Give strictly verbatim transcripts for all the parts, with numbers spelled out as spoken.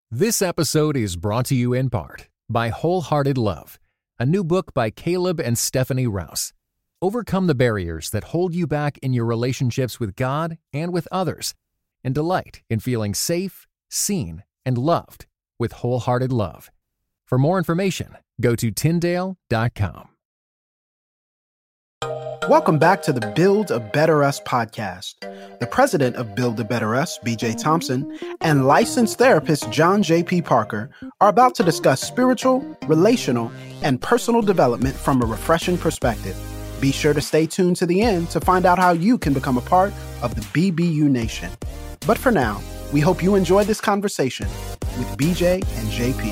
This episode is brought to you in part by Wholehearted Love, a new book by Caleb and Stephanie Rouse. Overcome the barriers that hold you back in your relationships with God and with others, and delight in feeling safe, seen, and loved with Wholehearted Love. For more information, go to Tyndale dot com. Welcome back to the Build a Better Us podcast. The president of Build a Better Us, B J Thompson, and licensed therapist John J P Parker are about to discuss spiritual, relational, and personal development from a refreshing perspective. Be sure to stay tuned to the end to find out how you can become a part of the B B U Nation. But for now, we hope you enjoy this conversation with B J and J P.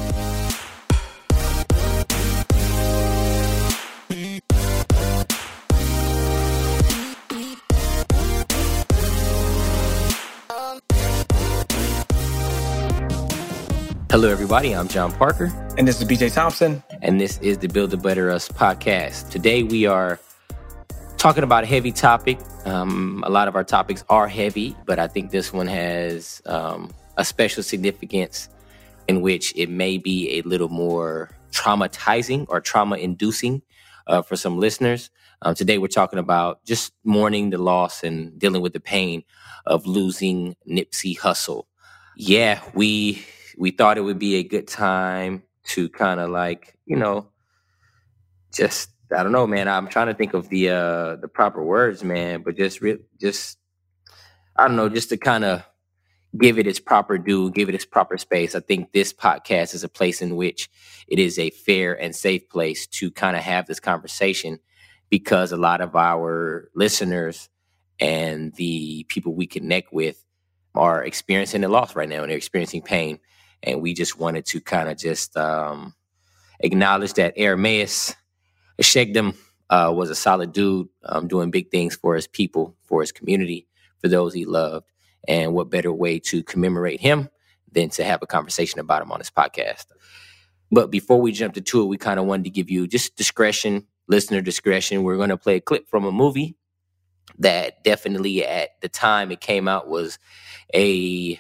Hello, everybody. I'm John Parker. And this is B J Thompson. And this is the Build a Better Us podcast. Today, we are talking about a heavy topic. Um, a lot of our topics are heavy, but I think this one has um, a special significance in which it may be a little more traumatizing or trauma-inducing uh, for some listeners. Um, today, we're talking about just mourning the loss and dealing with the pain of losing Nipsey Hussle. Yeah, we... We thought it would be a good time to kind of like, you know, just, I don't know, man. I'm trying to think of the uh, the proper words, man, but just, re- just, I don't know, just to kind of give it its proper due, give it its proper space. I think this podcast is a place in which it is a fair and safe place to kind of have this conversation, because a lot of our listeners and the people we connect with are experiencing the loss right now, and they're experiencing pain. And we just wanted to kind of just um, acknowledge that Erasmus Shegdom uh, was a solid dude, um, doing big things for his people, for his community, for those he loved. And what better way to commemorate him than to have a conversation about him on this podcast. But before we jumped into it, we kind of wanted to give you just discretion, listener discretion. We're going to play a clip from a movie that definitely at the time it came out was a...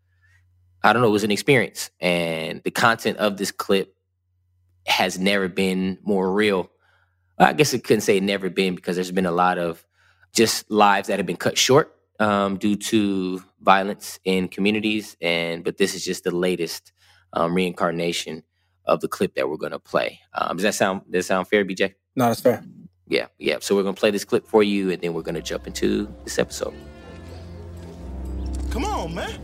I don't know, it was an experience. And the content of this clip has never been more real. I guess I couldn't say never been, because there's been a lot of just lives that have been cut short um, due to violence in communities. And but this is just the latest um, reincarnation of the clip that we're going to play. Um, does that sound does that sound fair, B J? No, that's fair. Yeah, yeah. So we're going to play this clip for you, and then we're going to jump into this episode. Come on, man.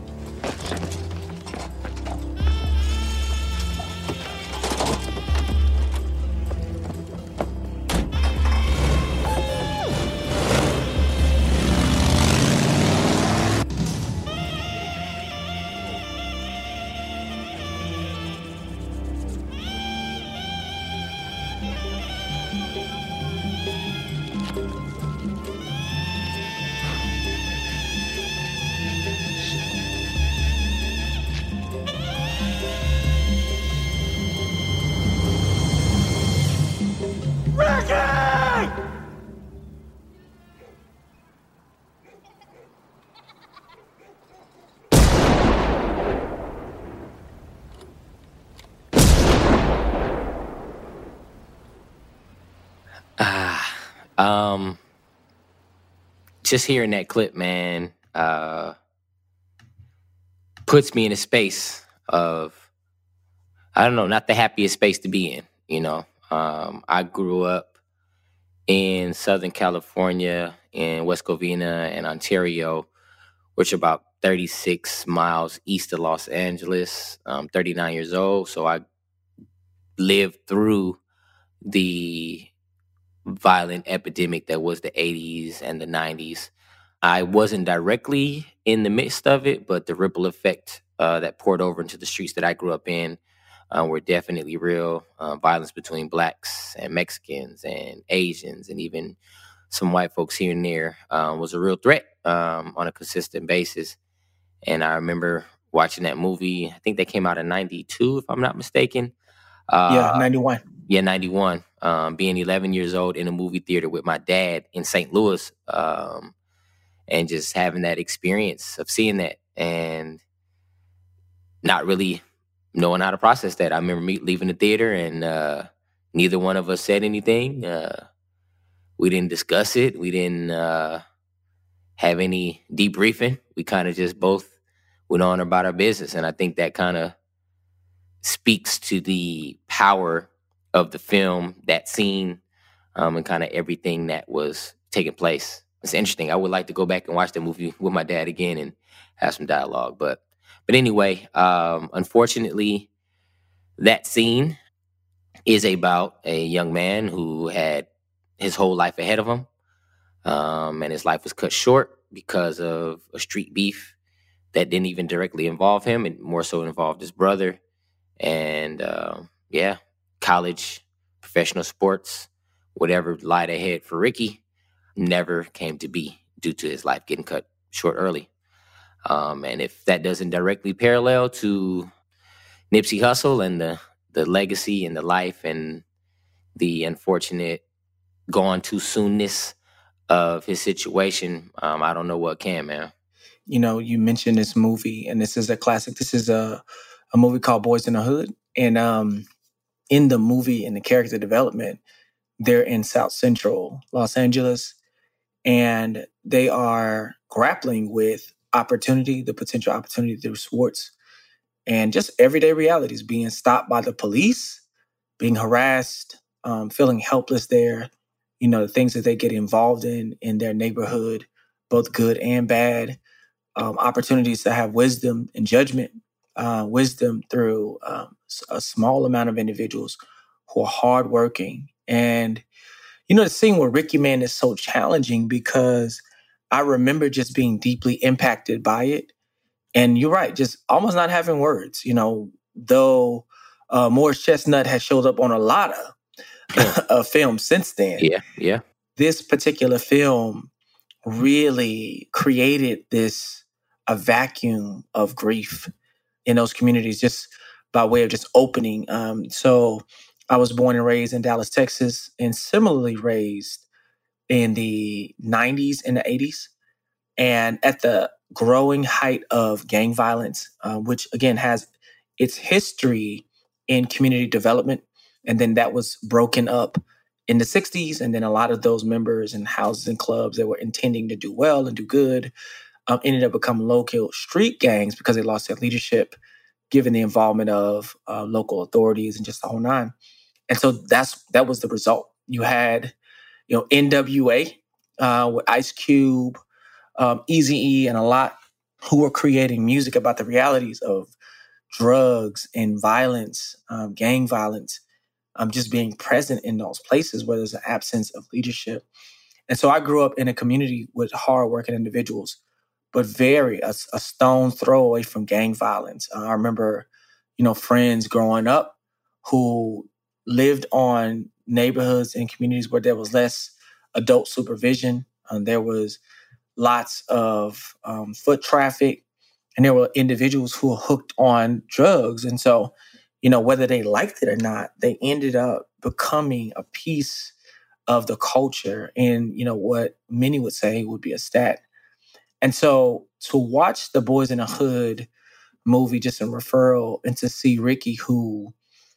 Ah, um, just hearing that clip, man, uh, puts me in a space of, I don't know, not the happiest space to be in. You know, um, I grew up in Southern California, in West Covina and Ontario, which are about thirty-six miles east of Los Angeles. I'm thirty-nine years old, so I lived through the violent epidemic that was the eighties and the nineties. I wasn't directly in the midst of it, but the ripple effect uh, that poured over into the streets that I grew up in uh, were definitely real. Uh, violence between blacks and Mexicans and Asians and even some white folks here and there um, was a real threat um, on a consistent basis. And I remember watching that movie. I think that came out in ninety-two, if I'm not mistaken. Uh, yeah, ninety-one. Yeah, ninety-one. Um, being eleven years old in a movie theater with my dad in Saint Louis, um, and just having that experience of seeing that and not really knowing how to process that. I remember me leaving the theater, and uh, neither one of us said anything. Uh, we didn't discuss it. We didn't uh, have any debriefing. We kind of just both went on about our business. And I think that kind of speaks to the power of the film, that scene, um, and kind of everything that was taking place. It's interesting. I would like to go back and watch the movie with my dad again and have some dialogue. But but anyway, um, unfortunately, that scene is about a young man who had his whole life ahead of him, um, and his life was cut short because of a street beef that didn't even directly involve him, and more so involved his brother. And uh, yeah, college, professional sports, whatever lied ahead for Ricky never came to be due to his life getting cut short early. Um, and if that doesn't directly parallel to Nipsey Hussle and the the legacy and the life and the unfortunate gone too soonness of his situation, um, I don't know what can, man. You know, you mentioned this movie, and this is a classic. This is a a movie called Boys in the Hood. And um, in the movie, in the character development, they're in South Central Los Angeles, and they are grappling with opportunity, the potential opportunity through sports, and just everyday realities, being stopped by the police, being harassed, um, feeling helpless there, you know, the things that they get involved in in their neighborhood, both good and bad, um, opportunities to have wisdom and judgment, uh, wisdom through um, a small amount of individuals who are hardworking. And, you know, the scene where Ricky Man is so challenging because I remember just being deeply impacted by it. And you're right, just almost not having words, you know, though uh, Morris Chestnut has showed up on a lot of uh, films since then. Yeah, yeah. This particular film really created this, a vacuum of grief in those communities just by way of just opening. Um, so I was born and raised in Dallas, Texas, and similarly raised in the nineties and the eighties. And at the growing height of gang violence, uh, which again has its history in community development, and then that was broken up in the sixties, and then a lot of those members and houses and clubs that were intending to do well and do good um, ended up becoming local street gangs because they lost their leadership, given the involvement of uh, local authorities and just the whole nine. And so that's that was the result. You had, you know, N W A uh, with Ice Cube, um, Eazy-E, and a lot who were creating music about the realities of drugs and violence, um, gang violence, um, just being present in those places where there's an absence of leadership. And so I grew up in a community with hardworking individuals, but very a, a stone throw away from gang violence. Uh, I remember, you know, friends growing up who lived on neighborhoods and communities where there was less adult supervision. Um, there was lots of um, foot traffic, and there were individuals who were hooked on drugs. And so, you know, whether they liked it or not, they ended up becoming a piece of the culture and, you know, what many would say would be a stat. And so to watch the Boys in the Hood movie, just in referral, and to see Ricky, who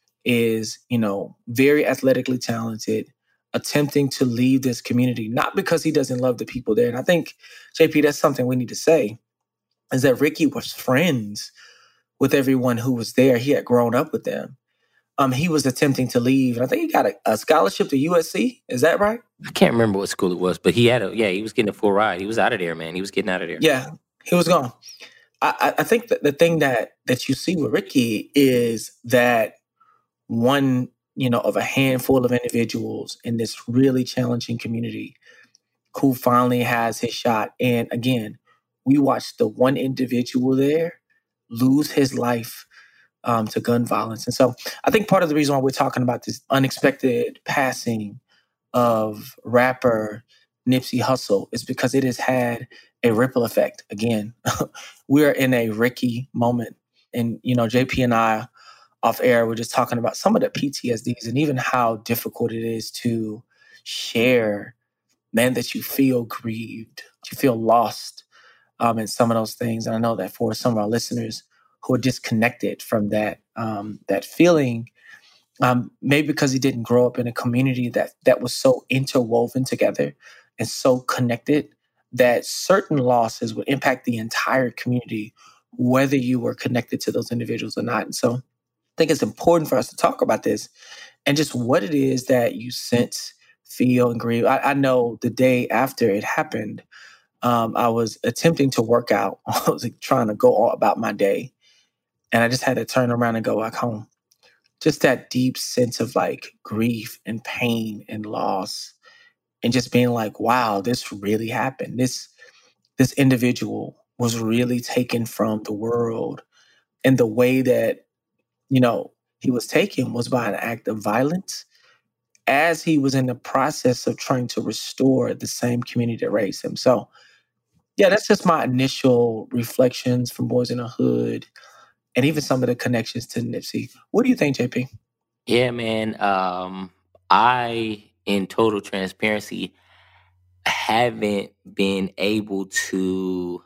is, you know, very athletically talented, attempting to lead this community, not because he doesn't love the people there. And I think, J P, that's something we need to say, is that Ricky was friends with everyone who was there. He had grown up with them. Um, he was attempting to leave. And I think he got a, a scholarship to U S C. Is that right? I can't remember what school it was, but he had a, yeah, he was getting a full ride. He was out of there, man. He was getting out of there. Yeah, he was gone. I, I think that the thing that, that you see with Ricky is that one, you know, of a handful of individuals in this really challenging community who finally has his shot. And again, we watched the one individual there lose his life um, to gun violence. And so I think part of the reason why we're talking about this unexpected passing of rapper Nipsey Hussle is because it has had a ripple effect. Again, we're in a Ricky moment. And, you know, J P and I off air, we're just talking about some of the P T S Ds and even how difficult it is to share, man, that you feel grieved, you feel lost um, in some of those things. And I know that for some of our listeners who are disconnected from that um, that feeling. Um, maybe because he didn't grow up in a community that that was so interwoven together and so connected that certain losses would impact the entire community, whether you were connected to those individuals or not. And so I think it's important for us to talk about this and just what it is that you sense, feel, and grieve. I, I know the day after it happened, um, I was attempting to work out. I was like, trying to go all about my day. And I just had to turn around and go back home. Just that deep sense of like grief and pain and loss, and just being like, wow, this really happened. This this individual was really taken from the world. And the way that, you know, he was taken was by an act of violence as he was in the process of trying to restore the same community that raised him. So yeah, that's just my initial reflections from Boys in the Hood and even some of the connections to Nipsey. What do you think, J P? Yeah, man. Um, I, in total transparency, haven't been able to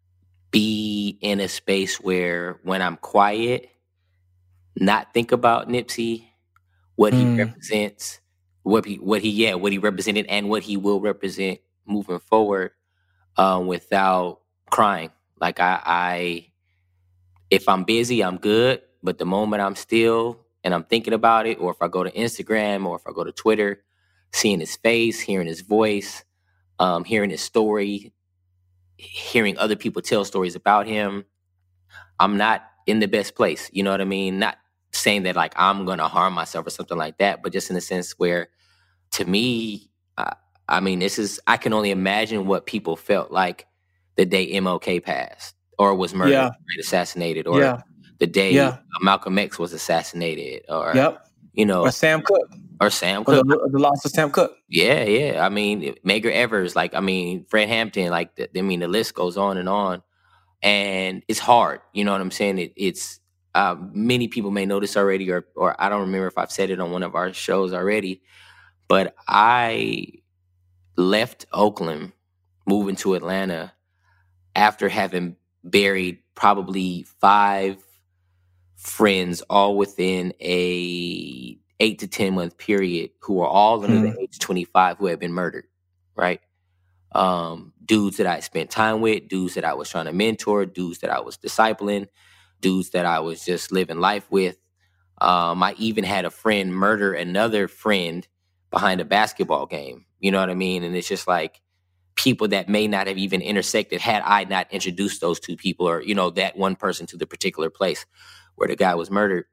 be in a space where when I'm quiet, not think about Nipsey, what he Mm, represents, what he, what he, yeah, what he represented, and what he will represent moving forward, um, without crying. Like I, I, if I'm busy, I'm good. But the moment I'm still and I'm thinking about it, or if I go to Instagram or if I go to Twitter, seeing his face, hearing his voice, um, hearing his story, hearing other people tell stories about him, I'm not in the best place. You know what I mean? Not saying that like I'm going to harm myself or something like that, but just in a sense where, to me, uh, I mean, this is, I can only imagine what people felt like the day M L K passed or was murdered, yeah, right, assassinated, or yeah, the day yeah, Malcolm X was assassinated, or, yep. you Or know, Sam Cooke, or Sam or the, Cooke. or the loss of Sam Cooke. Yeah, yeah. I mean, Medgar Evers, like, I mean, Fred Hampton, like, the, I mean, the list goes on and on. And it's hard. You know what I'm saying? It, it's, uh, many people may know this already, or, or I don't remember if I've said it on one of our shows already, but I left Oakland, moving to Atlanta after having buried probably five friends all within a eight to ten month period who were all under Mm, the age twenty-five who had been murdered, right? Um, dudes that I spent time with, dudes that I was trying to mentor, dudes that I was discipling, dudes that I was just living life with. Um, I even had a friend murder another friend behind a basketball game. You know what I mean? And it's just like people that may not have even intersected had I not introduced those two people, or, you know, that one person to the particular place where the guy was murdered.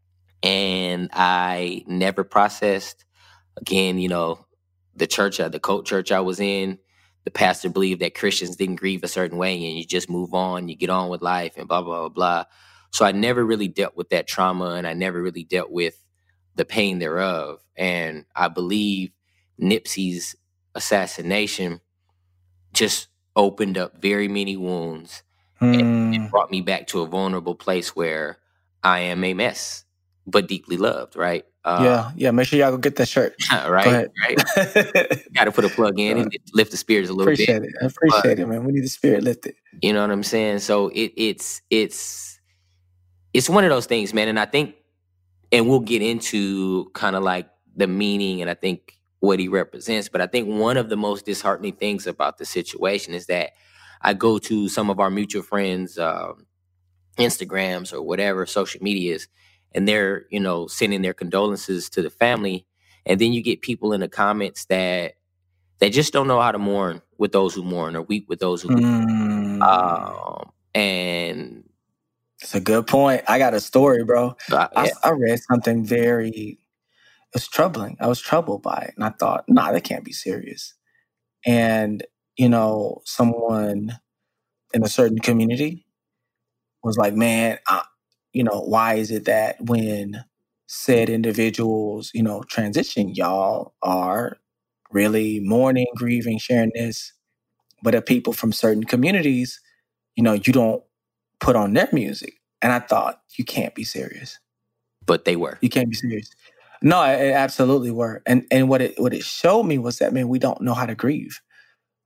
And I never processed. Again, you know, the church, the cult church I was in, the pastor believed that Christians didn't grieve a certain way and you just move on, you get on with life and blah, blah, blah, blah. So I never really dealt with that trauma, and I never really dealt with the pain thereof. And I believe Nipsey's assassination just opened up very many wounds and it mm, brought me back to a vulnerable place where I am a mess, but deeply loved, right? Uh, yeah, yeah. Make sure y'all go get that shirt. Go right, ahead. right. Got to put a plug in and lift the spirits a little bit. Appreciate it. I But appreciate it, man. We need the spirit lifted. you know what I'm saying? So it, it's it's it's one of those things, man. And I think, and we'll get into kind of like the meaning and I think what he represents. But I think one of the most disheartening things about the situation is that I go to some of our mutual friends' um, Instagrams or whatever social medias, and they're, you know, sending their condolences to the family, and then you get people in the comments that they just don't know how to mourn with those who mourn, or weep with those who weep. Mm, Um, and It's a good point. I got a story, bro. uh, I, yeah, I read something very, it was troubling. I was troubled by it. And I thought, nah, that can't be serious. And, you know, someone in a certain community was like, man, I, you know, why is it that when said individuals, you know, transition, y'all are really mourning, grieving, sharing this, but if people from certain communities, you know, you don't put on their music. And I thought, you can't be serious. but they were. You can't be serious. No, it, it absolutely were. And and what it what it showed me was that, man, we don't know how to grieve.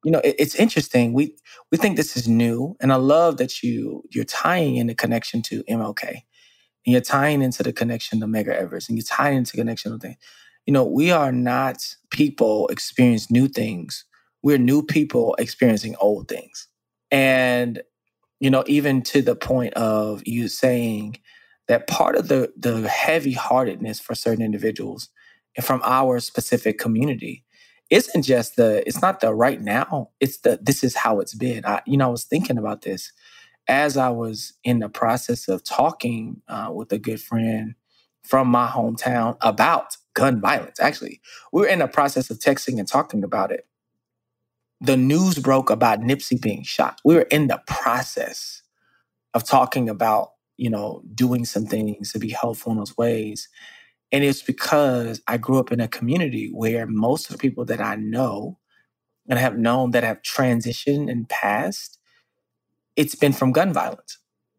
you know, it, it's interesting. We we think this is new, and I love that you you're tying in the connection to M L K, and you're tying into the connection to Medgar Evers, and you're tying into the connection of things. You know, we are not people experience new things. We're new people experiencing old things, and you know, even to the point of you saying that part of the the heavy-heartedness for certain individuals and from our specific community isn't just the, it's not the right now, it's the, this is how it's been. I, you know, I was thinking about this as I was in the process of talking uh, with a good friend from my hometown about gun violence. Actually, we were in the process of texting and talking about it. The news broke about Nipsey being shot. We were in the process of talking about, you know, doing some things to be helpful in those ways. And it's because I grew up in a community where most of the people that I know and have known that have transitioned and passed, it's been from gun violence.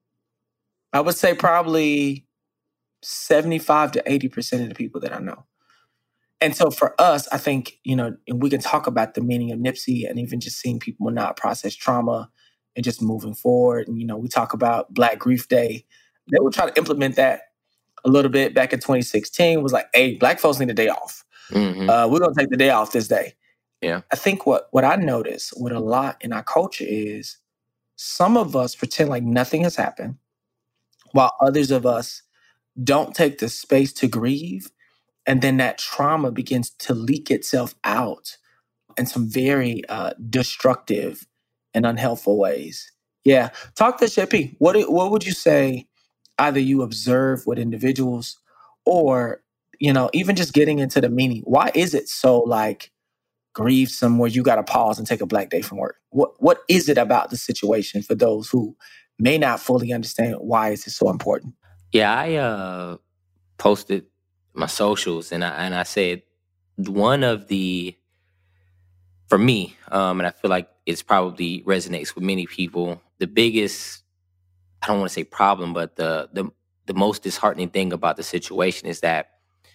I would say probably seventy-five to eighty percent of the people that I know. And so for us, I think, you know, and we can talk about the meaning of Nipsey and even just seeing people not process trauma and just moving forward. And, you know, we talk about Black Grief Day. They would try to implement that a little bit back in twenty sixteen, was like, hey, Black folks need a day off. Mm-hmm. Uh, we're going to take the day off this day. Yeah. I think what, what I notice with a lot in our culture is some of us pretend like nothing has happened, while others of us don't take the space to grieve. And then that trauma begins to leak itself out in some very uh, destructive and unhelpful ways. Yeah. Talk to J P. What, what would you say either you observe with individuals or, you know, even just getting into the meaning? Why is it so like grieve somewhere you got to pause and take a Black day from work? What What is it about the situation for those who may not fully understand why is it so important? Yeah, I uh, posted my socials and I and I said one of the, for me, um, and I feel like it's probably resonates with many people, the biggest, I don't want to say problem, but the the the most disheartening thing about the situation is that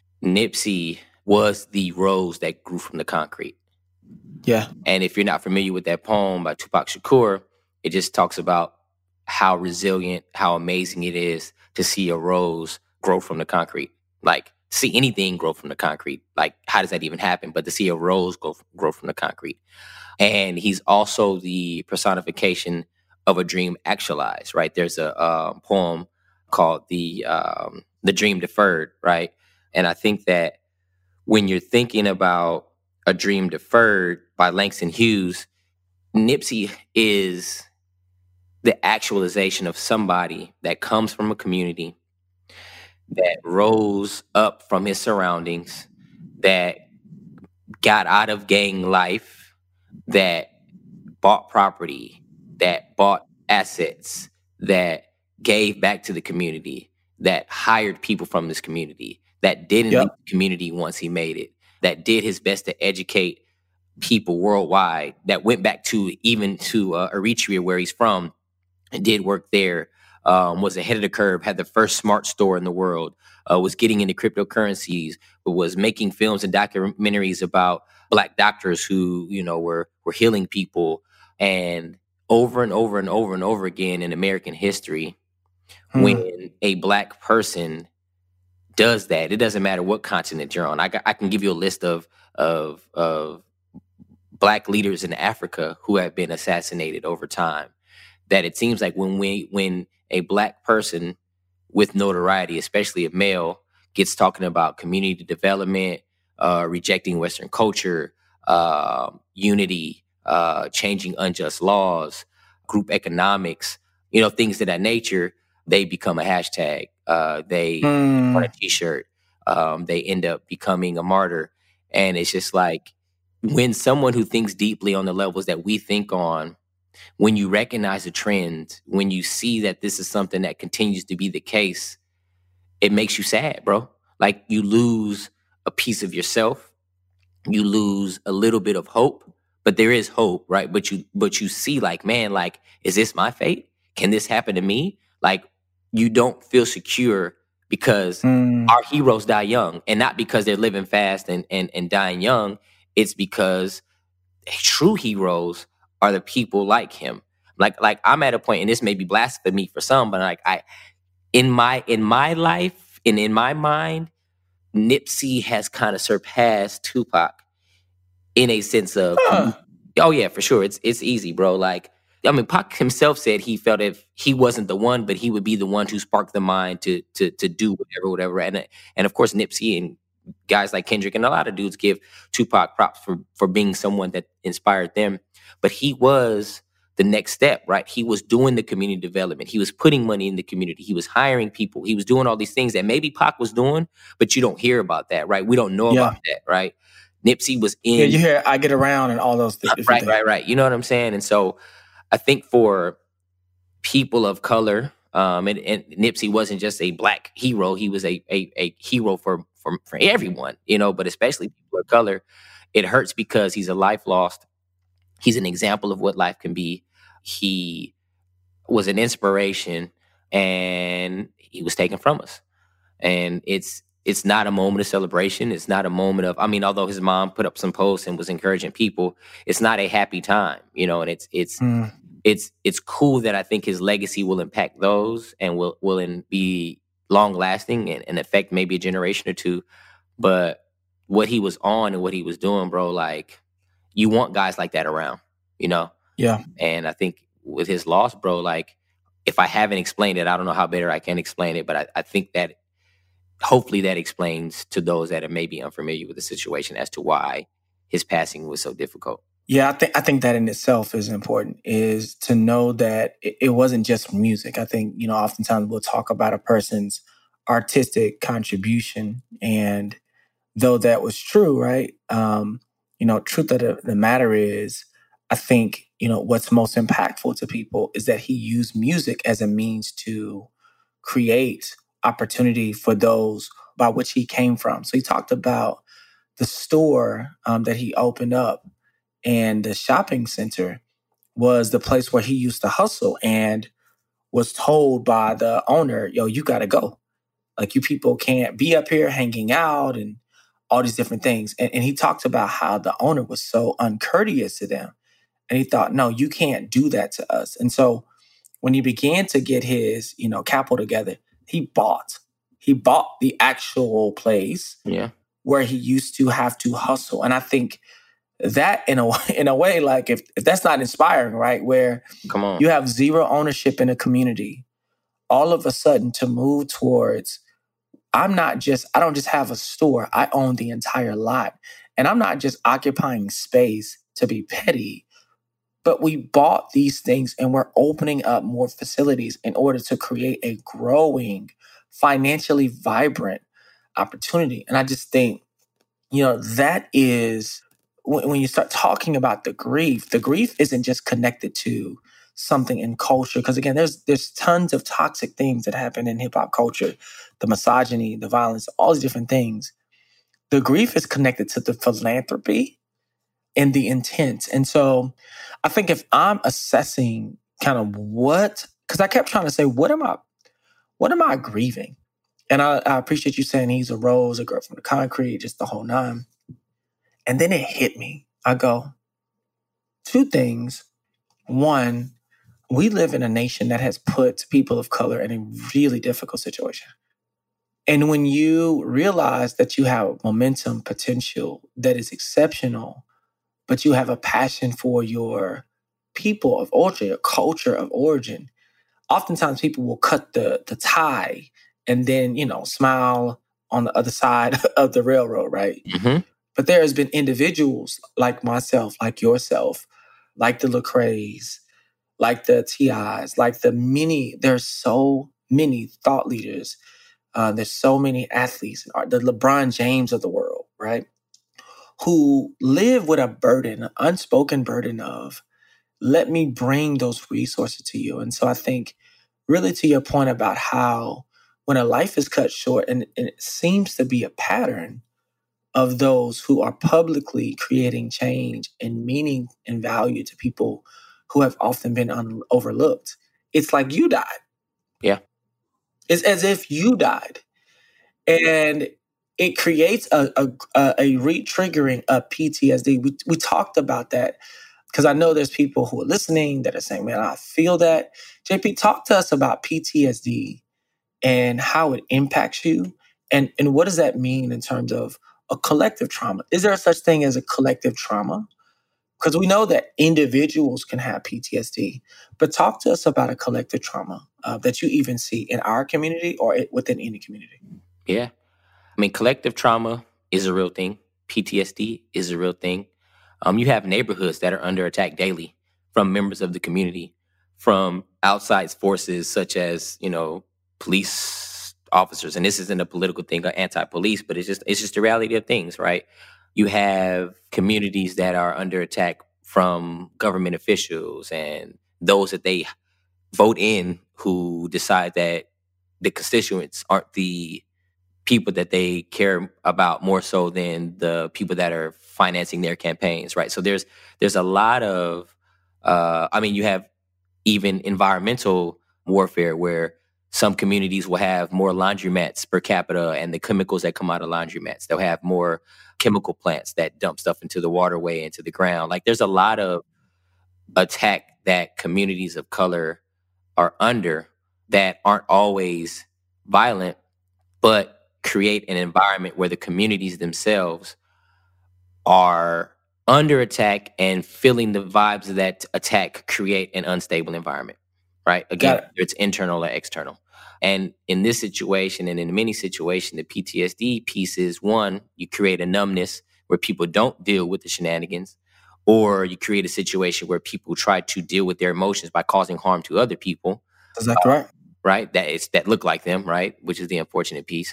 Nipsey was the rose that grew from the concrete. Yeah. And if you're not familiar with that poem by Tupac Shakur, it just talks about how resilient, how amazing it is to see a rose grow from the concrete. Like, see anything grow from the concrete. Like, how does that even happen? But to see a rose grow, grow from the concrete. And he's also the personification of a dream actualized, right? There's a uh, poem called the um, the Dream Deferred, right? And I think that when you're thinking about A Dream Deferred by Langston Hughes, Nipsey is the actualization of somebody that comes from a community that rose up from his surroundings, that got out of gang life, that bought property, that bought assets, that gave back to the community, that hired people from this community, that didn't Yep. leave the community once he made it, that did his best to educate people worldwide, that went back to even to uh, Eritrea, where he's from, and did work there, um, was ahead of the curve, had the first smart store in the world, uh, was getting into cryptocurrencies, but was making films and documentaries about Black doctors who, you know, were were healing people. And over and over and over and over again in American history, hmm. when a Black person does that, it doesn't matter what continent you're on. I, I can give you a list of of of Black leaders in Africa who have been assassinated over time. That it seems like when we when a Black person with notoriety, especially a male, gets talking about community development, uh, rejecting Western culture, uh, unity, uh, changing unjust laws, group economics, you know, things of that nature, they become a hashtag. Uh, they mm. on a T-shirt. Um, they end up becoming a martyr. And it's just like when someone who thinks deeply on the levels that we think on, when you recognize a trend, when you see that this is something that continues to be the case, it makes you sad, bro. Like you lose a piece of yourself, you lose a little bit of hope, but there is hope, right? But you, but you see like, man, like, is this my fate? Can this happen to me? Like you don't feel secure because mm. our heroes die young, and not because they're living fast and, and, and dying young. It's because true heroes are the people like him. Like, like I'm at a point, and this may be blasphemy for some, but like I, in my in my life and in my mind, Nipsey has kind of surpassed Tupac in a sense of, Huh. oh yeah, for sure, it's it's easy, bro. Like, I mean, Pac himself said he felt if he wasn't the one, but he would be the one who sparked the mind to to to do whatever, whatever. And and of course, Nipsey and guys like Kendrick and a lot of dudes give Tupac props for for being someone that inspired them. But he was the next step, right? He was doing the community development. He was putting money in the community. He was hiring people. He was doing all these things that maybe Pac was doing, but you don't hear about that, right? We don't know Yeah. about that, right? Nipsey was in. Yeah, you hear I Get Around and all those th- different right, things. right, right. You know what I'm saying? And so I think for people of color, um, and, and Nipsey wasn't just a black hero; he was a a, a hero for, for for everyone, you know. But especially people of color, it hurts because he's a life lost. He's an example of what life can be. He was an inspiration, and he was taken from us. And it's it's not a moment of celebration. It's not a moment of, I mean, although his mom put up some posts and was encouraging people, it's not a happy time, you know. And it's it's Mm. it's it's cool that I think his legacy will impact those and will will in, be long lasting and, and affect maybe a generation or two. But what he was on and what he was doing, bro, like, you want guys like that around, you know. Yeah. And I think with his loss, bro, like, if I haven't explained it, I don't know how better I can explain it, but I, I think that hopefully that explains to those that are maybe unfamiliar with the situation as to why his passing was so difficult. Yeah, I think I think that in itself is important, is to know that it, it wasn't just music. I think, you know, oftentimes we'll talk about a person's artistic contribution, and though that was true, right? Um, you know, truth of the, the matter is, I think, you know, what's most impactful to people is that he used music as a means to create opportunity for those by which he came from. So he talked about the store um, that he opened up, and the shopping center was the place where he used to hustle, and was told by the owner, yo, you got to go. Like, you people can't be up here hanging out and all these different things. And, and he talked about how the owner was so uncourteous to them. And he thought, no, you can't do that to us. And so when he began to get his, you know, capital together, he bought. He bought the actual place Yeah. where he used to have to hustle. And I think that in a in a way, like, if, if that's not inspiring, right? Where Come on. you have zero ownership in a community, all of a sudden to move towards, I'm not just, I don't just have a store, I own the entire lot. And I'm not just occupying space to be petty, but we bought these things and we're opening up more facilities in order to create a growing, financially vibrant opportunity. And I just think, you know, that is, when you start talking about the grief, the grief isn't just connected to something in culture. Because again, there's there's tons of toxic things that happen in hip hop culture, the misogyny, the violence, all these different things. The grief is connected to the philanthropy and the intent. And so I think if I'm assessing kind of what, because I kept trying to say, what am I, what am I grieving? And I, I appreciate you saying he's a rose, a girl from the concrete, just the whole nine. And then it hit me. I go, two things. One, we live in a nation that has put people of color in a really difficult situation. And when you realize that you have momentum, potential that is exceptional, but you have a passion for your people of origin, your culture of origin, oftentimes people will cut the, the tie and then, you know, smile on the other side of the railroad, right? Mm-hmm. But there has been individuals like myself, like yourself, like the Lecrae's, like the T I's, like the many, there's so many thought leaders. Uh, there's so many athletes, the LeBron James of the world, right? Who live with a burden, an unspoken burden of, let me bring those resources to you. And so I think really to your point about how when a life is cut short, and, and it seems to be a pattern of those who are publicly creating change and meaning and value to people who have often been un- overlooked. It's like you died. Yeah. It's as if you died. And it creates a a, a, a re-triggering of P T S D. We we talked about that because I know there's people who are listening that are saying, "Man, I feel that." J P, talk to us about P T S D and how it impacts you, and and what does that mean in terms of a collective trauma? Is there such thing as a collective trauma? Because we know that individuals can have P T S D, but talk to us about a collective trauma uh, that you even see in our community or it, within any community. Yeah. I mean, collective trauma is a real thing. P T S D is a real thing. Um, you have neighborhoods that are under attack daily from members of the community, from outside forces such as, you know, police officers. And this isn't a political thing or anti-police, but it's just it's just the reality of things, right? You have communities that are under attack from government officials and those that they vote in who decide that the constituents aren't the people that they care about more so than the people that are financing their campaigns, right? So there's there's a lot of, uh, I mean, you have even environmental warfare where some communities will have more laundromats per capita and the chemicals that come out of laundromats. They'll have more chemical plants that dump stuff into the waterway, into the ground. Like there's a lot of attack that communities of color are under that aren't always violent, but create an environment where the communities themselves are under attack and feeling the vibes of that attack create an unstable environment, right? Again, whether it's internal or external. And in this situation and in many situations, the P T S D piece is one, you create a numbness where people don't deal with the shenanigans, or you create a situation where people try to deal with their emotions by causing harm to other people. Is that correct? Uh, right? That is that look like them, right? Which is the unfortunate piece.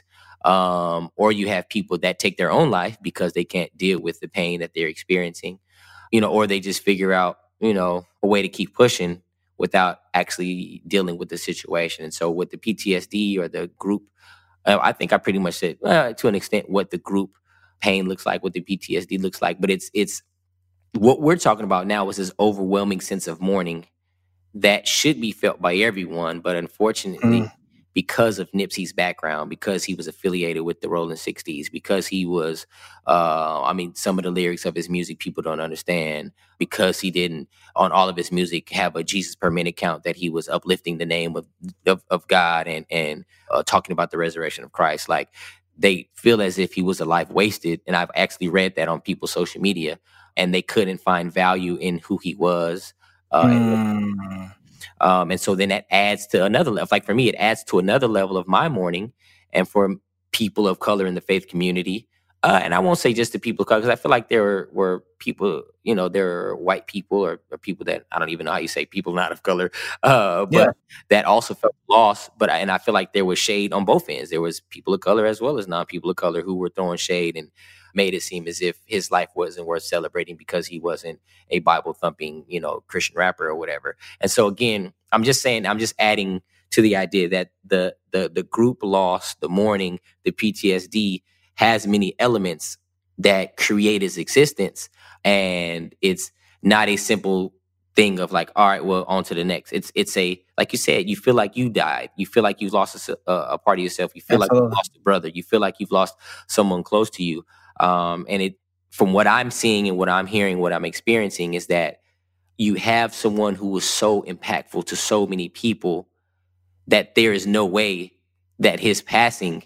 Um, or you have people that take their own life because they can't deal with the pain that they're experiencing, you know, or they just figure out, you know, a way to keep pushing without actually dealing with the situation. And so with the P T S D or the group, uh, I think I pretty much said uh, to an extent what the group pain looks like, what the P T S D looks like. But it's it's what we're talking about now is this overwhelming sense of mourning that should be felt by everyone. But unfortunately, mm. because of Nipsey's background, because he was affiliated with the Rolling sixties, because he was, uh, I mean, some of the lyrics of his music people don't understand, because he didn't, on all of his music, have a Jesus per minute count that he was uplifting the name of of, of God and, and uh, talking about the resurrection of Christ. Like, they feel as if he was a life wasted. And I've actually read that on people's social media, and they couldn't find value in who he was. Uh, mm. and, um, and so then that adds to another level. Like for me, it adds to another level of my mourning. And for people of color in the faith community, uh, and I won't say just the people of color, because I feel like there were, were people, you know, there are white people or, or people that, I don't even know how you say people not of color, uh, but yeah. that also felt lost. But I, and I feel like there was shade on both ends. There was people of color as well as non-people of color who were throwing shade and made it seem as if his life wasn't worth celebrating because he wasn't a Bible thumping, you know, Christian rapper or whatever. And so again, I'm just saying, I'm just adding to the idea that the the the group loss, the mourning, the P T S D has many elements that create his existence. And it's not a simple thing of like, all right, well, on to the next. It's it's a, like you said, you feel like you died. You feel like you've lost a, a part of yourself. You feel Absolutely. like you've lost a brother. You feel like you've lost someone close to you. Um, and it, from what I'm seeing and what I'm hearing, what I'm experiencing is that you have someone who was so impactful to so many people that there is no way that his passing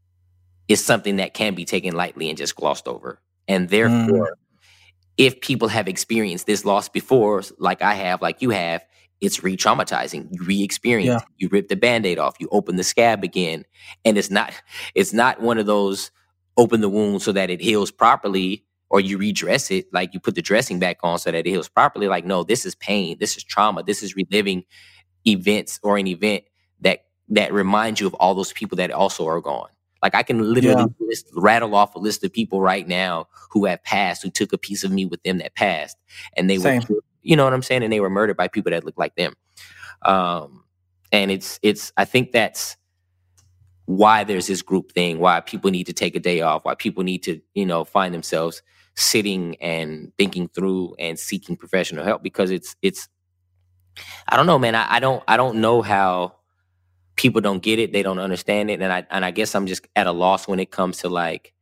is something that can be taken lightly and just glossed over. And therefore, mm. if people have experienced this loss before, like I have, like you have, it's re-traumatizing. You re-experience, yeah. you rip the Band-Aid off, you open the scab again. And it's not, it's not one of those open the wound so that it heals properly, or you redress it, like you put the dressing back on so that it heals properly. Like, no, this is pain. This is trauma. This is reliving events or an event that, that reminds you of all those people that also are gone. Like I can literally yeah. list, rattle off a list of people right now who have passed, who took a piece of me with them that passed. And they Same. were, you know what I'm saying? And they were murdered by people that look like them. Um, and it's, it's, I think that's why there's this group thing, why people need to take a day off, why people need to, you know, find themselves sitting and thinking through and seeking professional help, because it's, it's, I don't know, man. I, I don't, I don't know how people don't get it, they don't understand it, and I and I guess I'm just at a loss when it comes to like.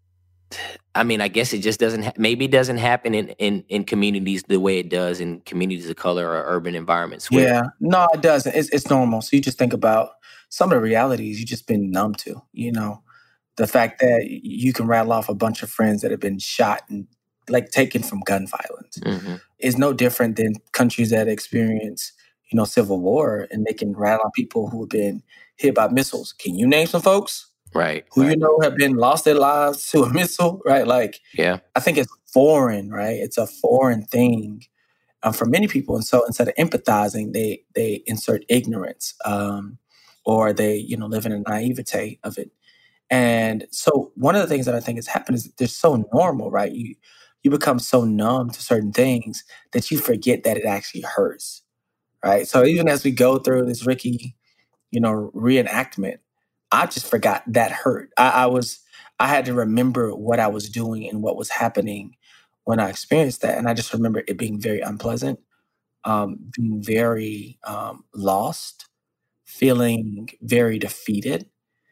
I mean, I guess it just doesn't. Ha- maybe it doesn't happen in, in in communities the way it does in communities of color or urban environments where. Yeah, no, it doesn't. It's it's normal. So you just think about some of the realities you've just been numb to. You know, the fact that y- you can rattle off a bunch of friends that have been shot and like taken from gun violence hmm is no different than countries that experience, you know, civil war, and they can rattle on people who have been hit by missiles. Can you name some folks Right, who you right, know have been lost their lives to a missile? Right, like yeah, I think it's foreign. Right, it's a foreign thing um, for many people, and so instead of empathizing, they they insert ignorance, um, or they you know live in a naivete of it. And so one of the things that I think has happened is that they're so normal, right? You you become so numb to certain things that you forget that it actually hurts, right? So even as we go through this Ricky, you know, reenactment, I just forgot that hurt. I, I was I had to remember what I was doing and what was happening when I experienced that, and I just remember it being very unpleasant, um, being very um, lost, feeling very defeated,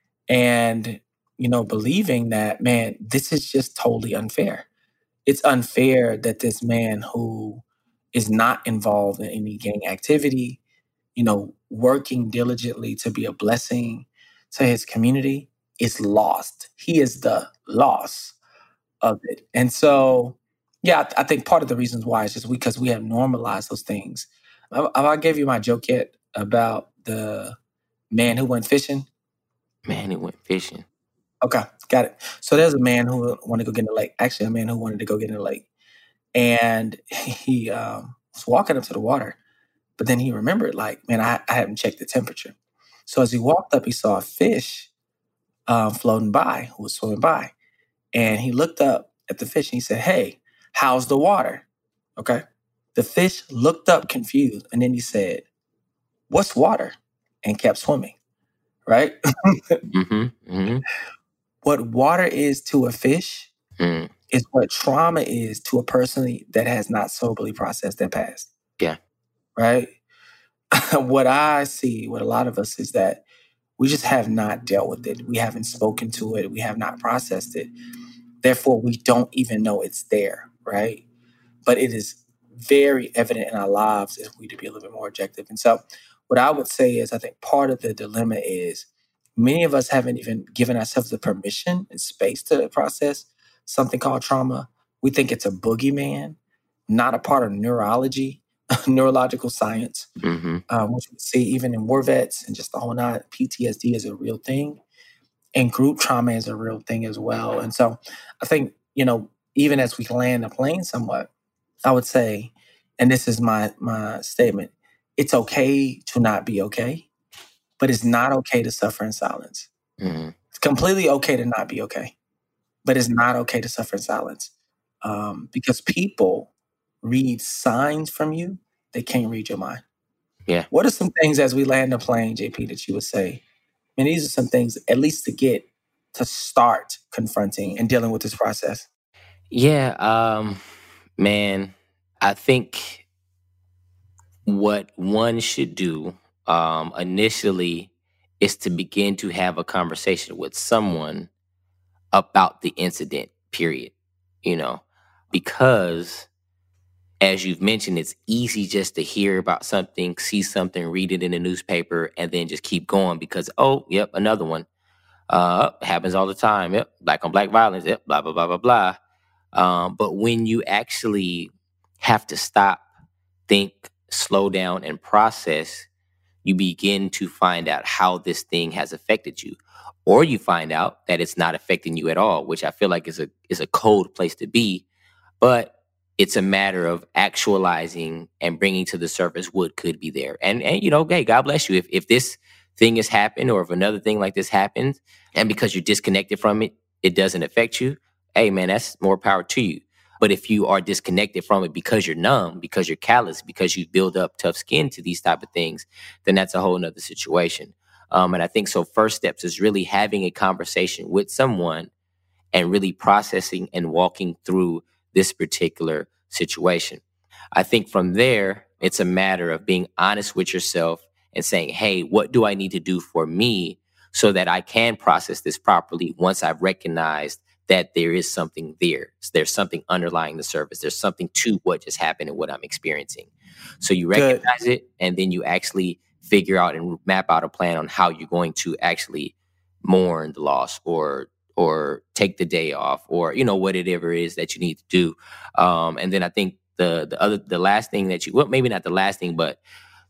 and you know believing that, man, this is just totally unfair. It's unfair that this man who is not involved in any gang activity, you know working diligently to be a blessing to his community, is lost. He is the loss of it. And so yeah, i, I think part of the reasons why is just because we have normalized those things. I, I gave you my joke yet about the man who went fishing? man, it went fishing. Okay, got it. So there's a man who wanted to go get in the lake. Actually, a man who wanted to go get in the lake, and he um, was walking up to the water, but then he remembered, like, man, I, I haven't checked the temperature. So as he walked up, he saw a fish um, floating by, who was swimming by, and he looked up at the fish and he said, "Hey, how's the water?" Okay, the fish looked up confused, and then he said, "What's water?" and kept swimming. Right? hmm hmm What water is to a fish mm, is what trauma is to a person that has not soberly processed their past, yeah, right? What I see, what a lot of us is that we just have not dealt with it. We haven't spoken to it. We have not processed it. Therefore, we don't even know it's there, right? But it is very evident in our lives if we to be a little bit more objective. And so, what I would say is, I think part of the dilemma is many of us haven't even given ourselves the permission and space to process something called trauma. We think it's a boogeyman, not a part of neurology, neurological science, hmm um, which we see even in war vets and just the whole nine. P T S D is a real thing, and group trauma is a real thing as well. And so, I think, you know, even as we land the plane somewhat, I would say, and this is my my statement, it's okay to not be okay, but it's not okay to suffer in silence. hmm It's completely okay to not be okay, but it's not okay to suffer in silence, um, because people read signs from you; they can't read your mind. yeah. What are some things as we land the plane, J P, that you would say? And these are some things, at least to get to start confronting and dealing with this process. Yeah, um, man, I think what one should do um, initially is to begin to have a conversation with someone about the incident, period. You know, because as you've mentioned, it's easy just to hear about something, see something, read it in the newspaper, and then just keep going because, oh, yep, another one. Uh, happens all the time. Yep, black on black violence. Yep, blah, blah, blah, blah, blah. Um, but when you actually have to stop, think, slow down, and process, you begin to find out how this thing has affected you. Or you find out that it's not affecting you at all, which I feel like is a is a cold place to be. But it's a matter of actualizing and bringing to the surface what could be there. And and you know, hey, God bless you. If if this thing has happened, or if another thing like this happens, and because you're disconnected from it, it doesn't affect you. Hey, man, that's more power to you. But if you are disconnected from it because you're numb, because you're callous, because you build up tough skin to these type of things, then that's a whole nother situation. Um, and I think so. First steps is really having a conversation with someone and really processing and walking through this particular situation. I think from there, it's a matter of being honest with yourself and saying, hey, what do I need to do for me so that I can process this properly once I've recognized that there is something there. There's something underlying the surface. There's something to what just happened and what I'm experiencing. So you recognize Good. it, and then you actually figure out and map out a plan on how you're going to actually mourn the loss or or take the day off or, you know, whatever it is that you need to do. Um, and then I think the the other the last thing that you, well, maybe not the last thing, but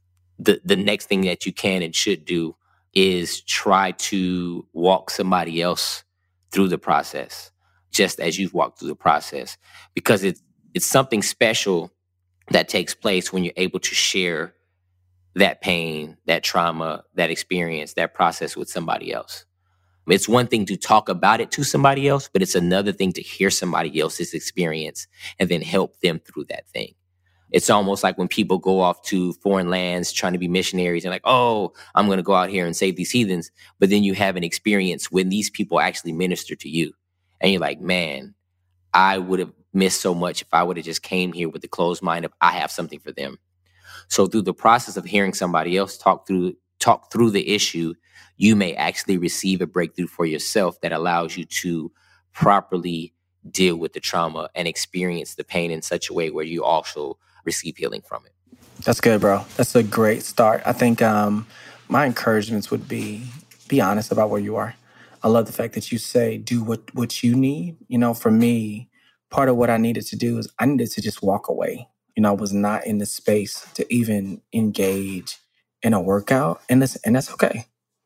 the the next thing that you can and should do is try to walk somebody else through the process, just as you've walked through the process, because it's it's something special that takes place when you're able to share that pain, that trauma, that experience, that process with somebody else. It's one thing to talk about it to somebody else, but it's another thing to hear somebody else's experience and then help them through that thing. It's almost like when people go off to foreign lands trying to be missionaries and like, oh, I'm going to go out here and save these heathens. But then you have an experience when these people actually minister to you. And you're like, man, I would have missed so much if I would have just came here with the closed mind of I have something for them. So through the process of hearing somebody else talk through talk through the issue, you may actually receive a breakthrough for yourself that allows you to properly deal with the trauma and experience the pain in such a way where you also receive healing from it. That's good, bro. That's a great start. I think um, my encouragements would be, be honest about where you are. I love the fact that you say, do what, what you need. You know, for me, part of what I needed to do is I needed to just walk away. You know, I was not in the space to even engage in a workout. And that's, and that's okay.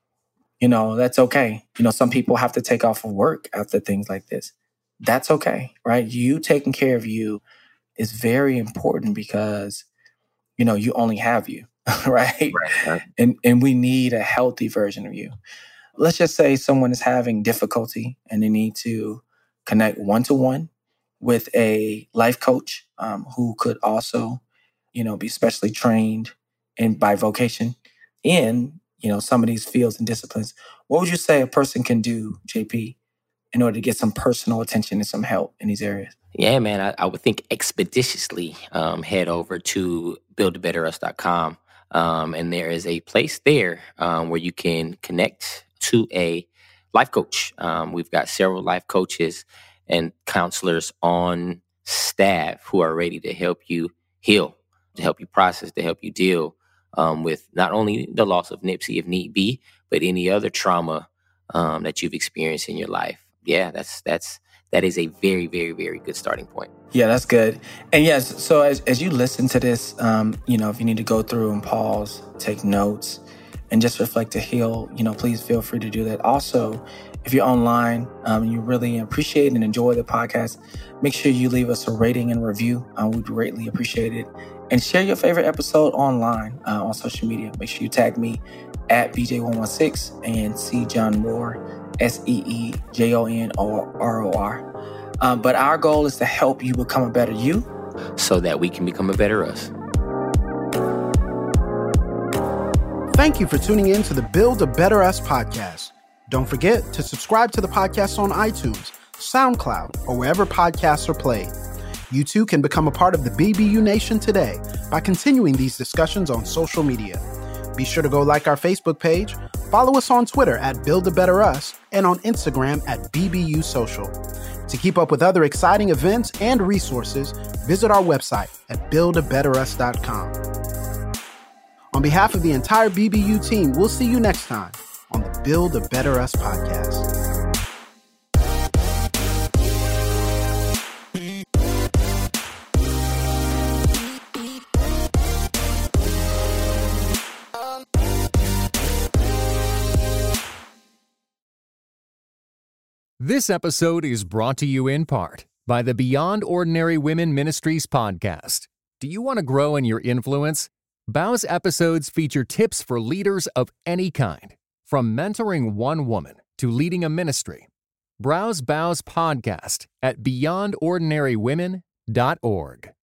You know, that's okay. You know, some people have to take off of work after things like this. That's okay, right? You taking care of you is very important because, you know, you only have you, right? Right, right. And and we need a healthy version of you. Let's just say someone is having difficulty and they need to connect one-to-one with a life coach um, who could also, you know, be specially trained in by vocation in, you know, some of these fields and disciplines. What would you say a person can do, J P, in order to get some personal attention and some help in these areas? Yeah, man, I, I would think expeditiously um, head over to build a better us dot com. Um, and there is a place there um, where you can connect to a life coach. Um, we've got several life coaches and counselors on staff who are ready to help you heal, to help you process, to help you deal um, with not only the loss of Nipsey if need be, but any other trauma um, that you've experienced in your life. Yeah, that's that's that is a very, very, very good starting point. Yeah, that's good. And yes, so as, as you listen to this, um, you know, if you need to go through and pause, take notes, and just reflect to heal, you know, please feel free to do that. Also, if you're online, um, you really appreciate and enjoy the podcast, make sure you leave us a rating and review. Um, we'd greatly appreciate it. And share your favorite episode online uh, on social media. Make sure you tag me at B J one one six and C John Moore, S E E J O N R O R. Um, but our goal is to help you become a better you so that we can become a better us. Thank you for tuning in to the Build a Better Us podcast. Don't forget to subscribe to the podcast on iTunes, SoundCloud, or wherever podcasts are played. You too can become a part of the B B U Nation today by continuing these discussions on social media. Be sure to go like our Facebook page, follow us on Twitter at Build a Better Us, and on Instagram at B B U Social. To keep up with other exciting events and resources, visit our website at build a better us dot com. On behalf of the entire B B U team, we'll see you next time on the Build a Better Us podcast. This episode is brought to you in part by the Beyond Ordinary Women Ministries podcast. Do you want to grow in your influence? B O W's episodes feature tips for leaders of any kind, from mentoring one woman to leading a ministry. Browse B O W's podcast at beyond ordinary women dot org.